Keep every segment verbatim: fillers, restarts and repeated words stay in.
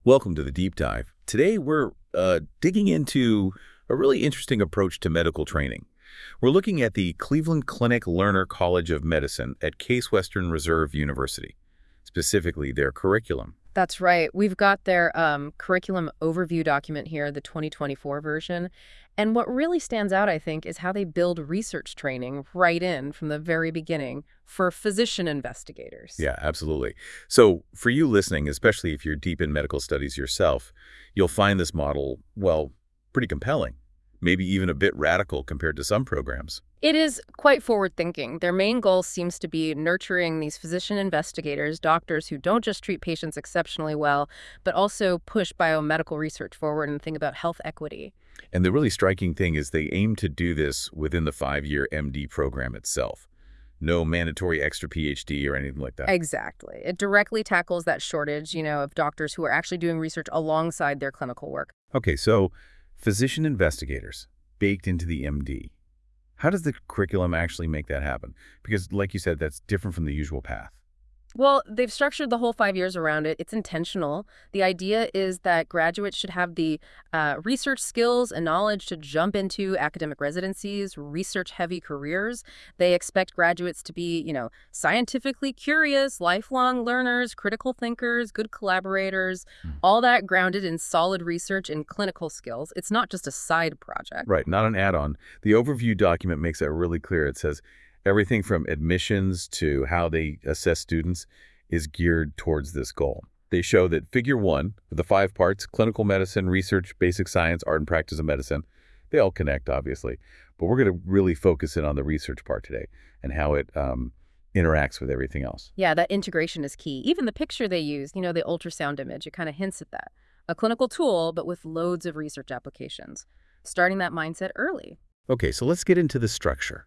Welcome to the Deep Dive. Today we're uh, digging into a really interesting approach to medical training. We're looking at the Cleveland Clinic Lerner College of Medicine at Case Western Reserve University, specifically their curriculum. That's right. We've got their um, curriculum overview document here, the twenty twenty-four version. And what really stands out, I think, is how they build research training right in from the very beginning for physician investigators. Yeah, absolutely. So for you listening, especially if you're deep in medical studies yourself, you'll find this model, well, pretty compelling, maybe even a bit radical compared to some programs. It is quite forward-thinking. Their main goal seems to be nurturing these physician investigators, doctors who don't just treat patients exceptionally well, but also push biomedical research forward and think about health equity. And the really striking thing is they aim to do this within the five-year M D program itself. No mandatory extra P H D or anything like that. Exactly. It directly tackles that shortage, you know, of doctors who are actually doing research alongside their clinical work. Okay, so physician investigators baked into the M D. How does the curriculum actually make that happen? Because, like you said, that's different from the usual path. Well, they've structured the whole five years around it. It's intentional. The idea is that graduates should have the uh, research skills and knowledge to jump into academic residencies, research-heavy careers. They expect graduates to be, you know, scientifically curious, lifelong learners, critical thinkers, good collaborators, Hmm. all that grounded in solid research and clinical skills. It's not just a side project. Right, not an add-on. The overview document makes that really clear. It says everything from admissions to how they assess students is geared towards this goal. They show that figure one, with the five parts, clinical medicine, research, basic science, art and practice of medicine, they all connect, obviously. But we're going to really focus in on the research part today and how it um, interacts with everything else. Yeah, that integration is key. Even the picture they use, you know, the ultrasound image, it kind of hints at that. A clinical tool, but with loads of research applications. Starting that mindset early. Okay, so let's get into the structure.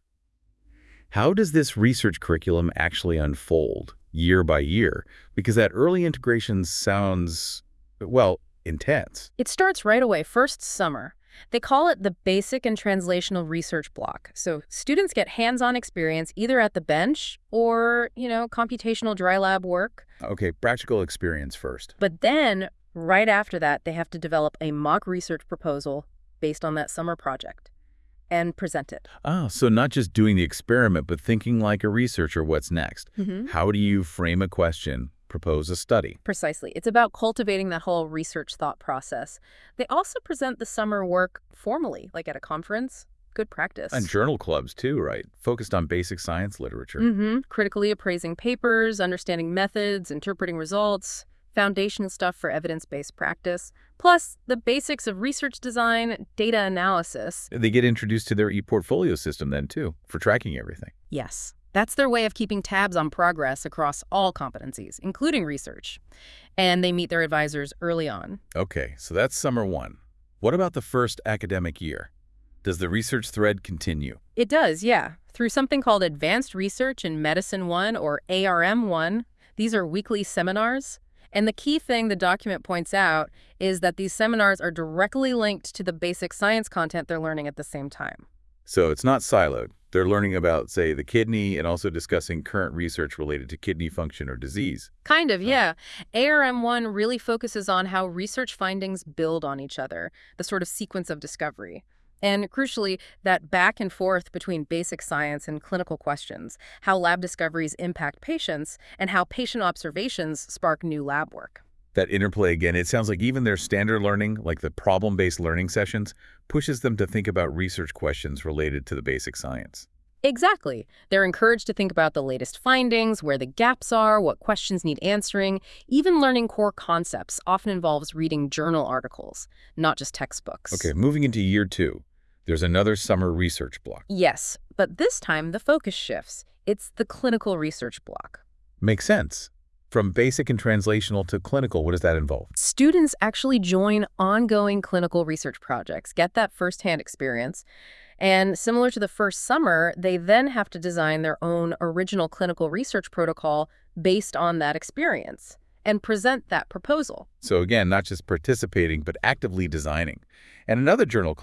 How does this research curriculum actually unfold year by year? Because that early integration sounds, well, intense. It starts right away, first summer. They call it the Basic and Translational Research Block. So students get hands-on experience either at the bench or, you know, computational dry lab work. Okay, practical experience first. But then, right after that, they have to develop a mock research proposal based on that summer project and present it. Ah, so not just doing the experiment, but thinking like a researcher, what's next? Mm-hmm. How do you frame a question, propose a study? Precisely. It's about cultivating that whole research thought process. They also present the summer work formally, like at a conference. Good practice. And journal clubs too, right? Focused on basic science literature. Mm-hmm. Critically appraising papers, understanding methods, interpreting results, foundation stuff for evidence-based practice, plus the basics of research design, data analysis. They get introduced to their e-portfolio system then too, for tracking everything. Yes, that's their way of keeping tabs on progress across all competencies, including research. And they meet their advisors early on. Okay, so that's summer one. What about the first academic year? Does the research thread continue? It does, yeah. Through something called Advanced Research in Medicine one, or A R M one. These are weekly seminars. And the key thing the document points out is that these seminars are directly linked to the basic science content they're learning at the same time. So it's not siloed. They're learning about, say, the kidney and also discussing current research related to kidney function or disease. Kind of, yeah. A R M one really focuses on how research findings build on each other, the sort of sequence of discovery. And crucially, that back and forth between basic science and clinical questions, how lab discoveries impact patients, and how patient observations spark new lab work. That interplay again, it sounds like even their standard learning, like the problem-based learning sessions, pushes them to think about research questions related to the basic science. Exactly. They're encouraged to think about the latest findings, where the gaps are, what questions need answering. Even learning core concepts often involves reading journal articles, not just textbooks. Okay, moving into year two, there's another summer research block. Yes, but this time the focus shifts. It's the clinical research block. Makes sense. From basic and translational to clinical, what does that involve? Students actually join ongoing clinical research projects, get that firsthand experience. And similar to the first summer, they then have to design their own original clinical research protocol based on that experience and present that proposal. So again, not just participating, but actively designing. And another journal club,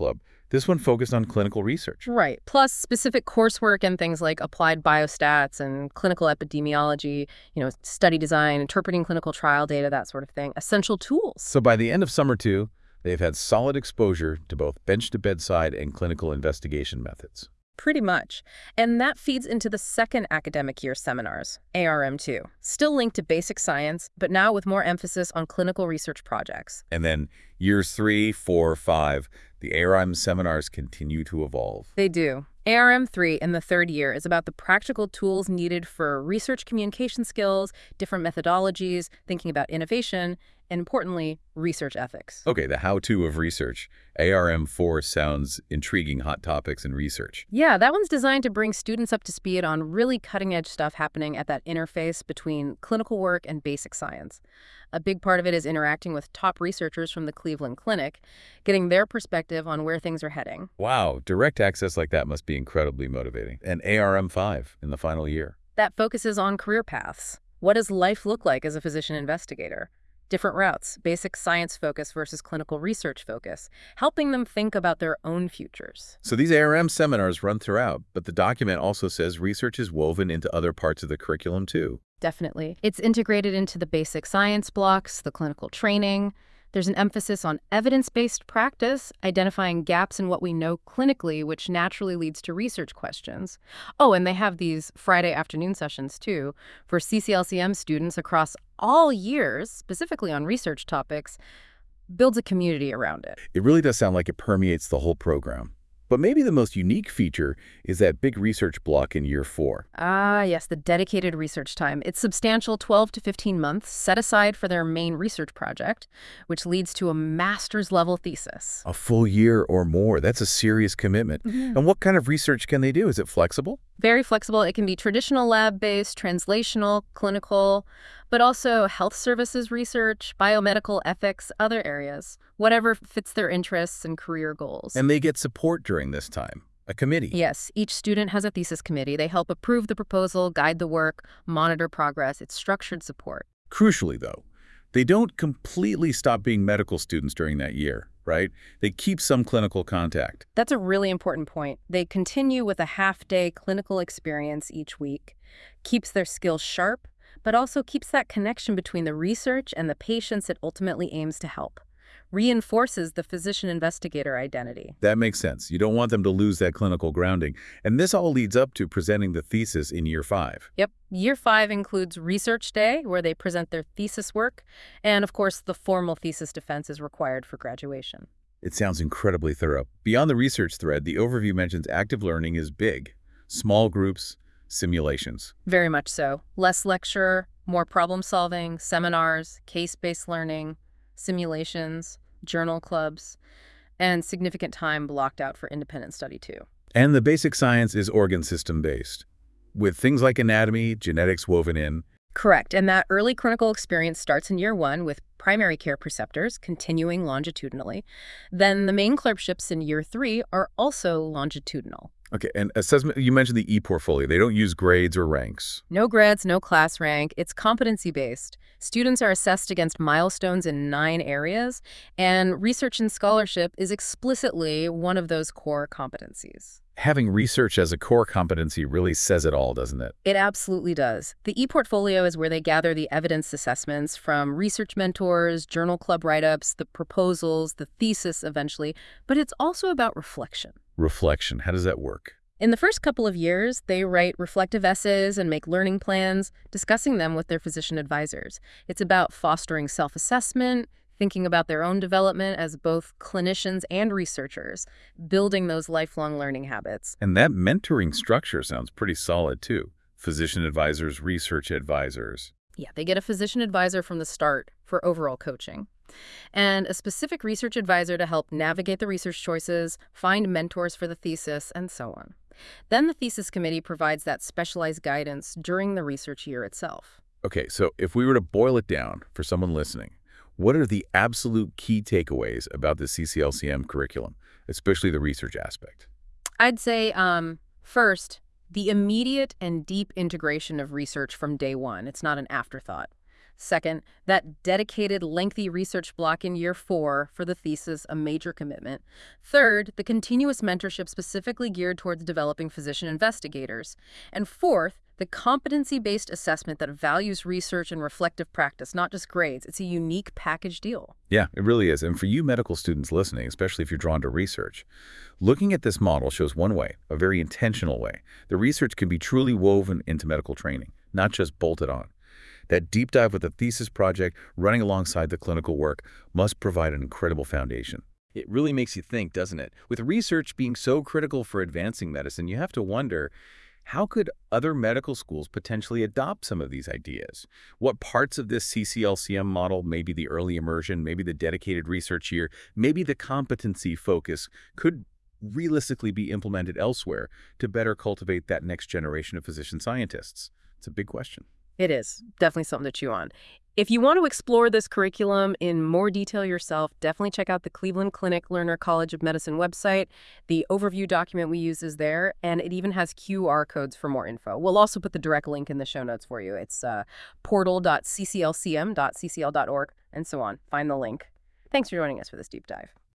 This one focused on clinical research. Right. Plus specific coursework and things like applied biostats and clinical epidemiology, you know, study design, interpreting clinical trial data, that sort of thing. Essential tools. So by the end of summer two, they've had solid exposure to both bench-to-bedside and clinical investigation methods. Pretty much. And that feeds into the second academic year seminars, A R M two. Still linked to basic science, but now with more emphasis on clinical research projects. And then years three, four, five, the A R M seminars continue to evolve. They do. A R M three in the third year is about the practical tools needed for research communication skills, different methodologies, thinking about innovation, and importantly, research ethics. Okay, the how-to of research. A R M four sounds intriguing, hot topics in research. Yeah, that one's designed to bring students up to speed on really cutting-edge stuff happening at that interface between clinical work and basic science. A big part of it is interacting with top researchers from the Cleveland Clinic, getting their perspective on where things are heading. Wow, direct access like that must be incredibly motivating. And A R M five in the final year. That focuses on career paths. What does life look like as a physician investigator? Different routes, basic science focus versus clinical research focus, helping them think about their own futures. So these A R M seminars run throughout, but the document also says research is woven into other parts of the curriculum too. Definitely. It's integrated into the basic science blocks, the clinical training. There's an emphasis on evidence-based practice, identifying gaps in what we know clinically, which naturally leads to research questions. Oh, and they have these Friday afternoon sessions, too, for C C L C M students across all years, specifically on research topics, builds a community around it. It really does sound like it permeates the whole program. But maybe the most unique feature is that big research block in year four. Ah, yes, the dedicated research time. It's substantial twelve to fifteen months set aside for their main research project, which leads to a master's level thesis. A full year or more. That's a serious commitment. Mm-hmm. And what kind of research can they do? Is it flexible? Very flexible. It can be traditional lab-based, translational, clinical, but also health services research, biomedical ethics, other areas, whatever fits their interests and career goals. And they get support during this time, a committee. Yes, each student has a thesis committee. They help approve the proposal, guide the work, monitor progress. It's structured support. Crucially, though, they don't completely stop being medical students during that year, right? They keep some clinical contact. That's a really important point. They continue with a half-day clinical experience each week, keeps their skills sharp, but also keeps that connection between the research and the patients it ultimately aims to help. Reinforces the physician-investigator identity. That makes sense. You don't want them to lose that clinical grounding. And this all leads up to presenting the thesis in year five. Yep. Year five includes research day, where they present their thesis work, and of course, the formal thesis defense is required for graduation. It sounds incredibly thorough. Beyond the research thread, the overview mentions active learning is big. Small groups, simulations. Very much so. Less lecture, more problem-solving, seminars, case-based learning, simulations, journal clubs, and significant time blocked out for independent study too. And the basic science is organ system based, with things like anatomy, genetics woven in. Correct, and that early clinical experience starts in year one with primary care preceptors continuing longitudinally. Then the main clerkships in year three are also longitudinal. Okay, and assessment, you mentioned the e-portfolio. They don't use grades or ranks. No grades, no class rank. It's competency-based. Students are assessed against milestones in nine areas, and research and scholarship is explicitly one of those core competencies. Having research as a core competency really says it all, doesn't it? It absolutely does. The e-portfolio is where they gather the evidence assessments from research mentors, journal club write-ups, the proposals, the thesis eventually, but it's also about reflection. Reflection, how does that work? In the first couple of years, they write reflective essays and make learning plans, discussing them with their physician advisors. It's about fostering self-assessment, thinking about their own development as both clinicians and researchers, building those lifelong learning habits. And that mentoring structure sounds pretty solid, too. Physician advisors, research advisors. Yeah, they get a physician advisor from the start for overall coaching, and a specific research advisor to help navigate the research choices, find mentors for the thesis, and so on. Then the thesis committee provides that specialized guidance during the research year itself. Okay, so if we were to boil it down for someone listening, what are the absolute key takeaways about the C C L C M curriculum, especially the research aspect? I'd say, um, first, the immediate and deep integration of research from day one. It's not an afterthought. Second, that dedicated, lengthy research block in year four for the thesis, a major commitment. Third, the continuous mentorship specifically geared towards developing physician investigators. And fourth, the competency-based assessment that values research and reflective practice, not just grades. It's a unique package deal. Yeah, it really is. And for you medical students listening, especially if you're drawn to research, looking at this model shows one way, a very intentional way. The research can be truly woven into medical training, not just bolted on. That deep dive with the thesis project running alongside the clinical work must provide an incredible foundation. It really makes you think, doesn't it? With research being so critical for advancing medicine, you have to wonder, how could other medical schools potentially adopt some of these ideas? What parts of this C C L C M model, maybe the early immersion, maybe the dedicated research year, maybe the competency focus, could realistically be implemented elsewhere to better cultivate that next generation of physician scientists? It's a big question. It is definitely something to chew on. If you want to explore this curriculum in more detail yourself, definitely check out the Cleveland Clinic Lerner College of Medicine website. The overview document we use is there, and it even has Q R codes for more info. We'll also put the direct link in the show notes for you. It's uh, portal dot c c l c m dot c c l dot org and so on. Find the link. Thanks for joining us for this deep dive.